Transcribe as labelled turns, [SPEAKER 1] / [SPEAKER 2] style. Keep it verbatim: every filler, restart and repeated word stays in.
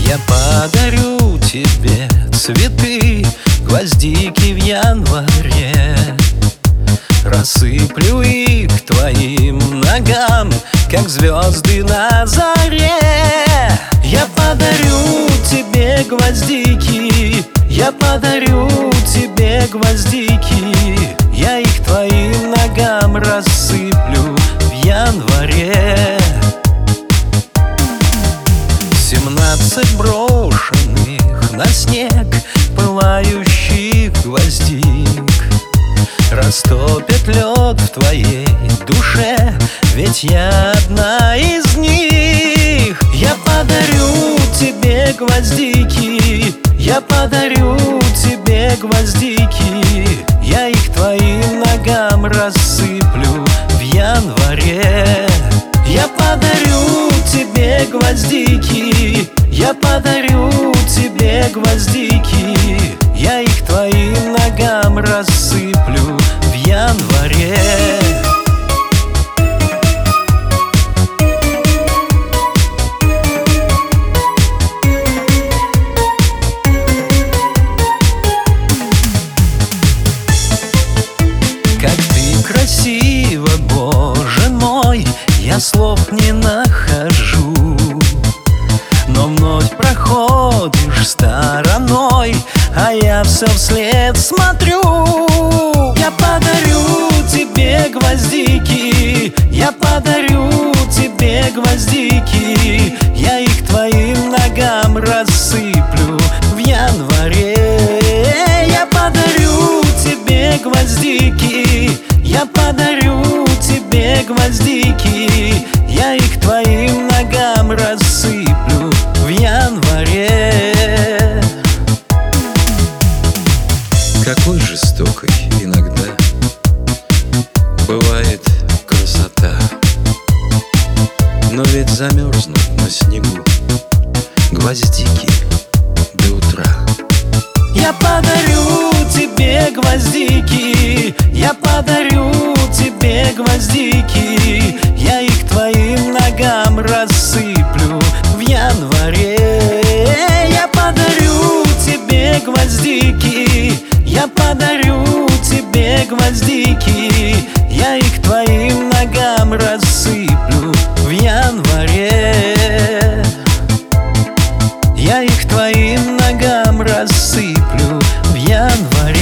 [SPEAKER 1] Я подарю тебе цветы, гвоздики в январе. Рассыплю их твоим ногам, как звезды на заре. Я подарю тебе гвоздики, я подарю тебе гвоздики. Я их твоим ногам рассыплю в январе. Семнадцать брошенных на снег пылающих гвоздик растопят лед в твоей душе, ведь я одна из них. Я подарю тебе гвоздики, я подарю тебе гвоздики. Я их твоим ногам рассыплю в январе. Я подарю тебе гвоздики, я подарю тебе гвоздики. Я их твоим ногам рассыплю в январе. Как ты красива, Боже мой, я слов не нахожу. Но вновь проходишь стороной, а я все вслед смотрю. Я подарю тебе гвоздики, я подарю тебе гвоздики. Я их твоим ногам рассыплю в январе. Я подарю тебе гвоздики, я подарю тебе гвоздики. Я их твоим ногам рассыплю в январе.
[SPEAKER 2] Какой жестокой иногда бывает красота. Но ведь замерзнут на снегу гвоздики до утра.
[SPEAKER 1] Я подарю тебе гвоздики, я подарю тебе гвоздики. Я их твоим ногам рассыплю в январе. Я подарю тебе гвоздики, я подарю тебе гвоздики. Я их твоим ногам рассыплю в январе. Я их твоим ногам рассыплю в январе.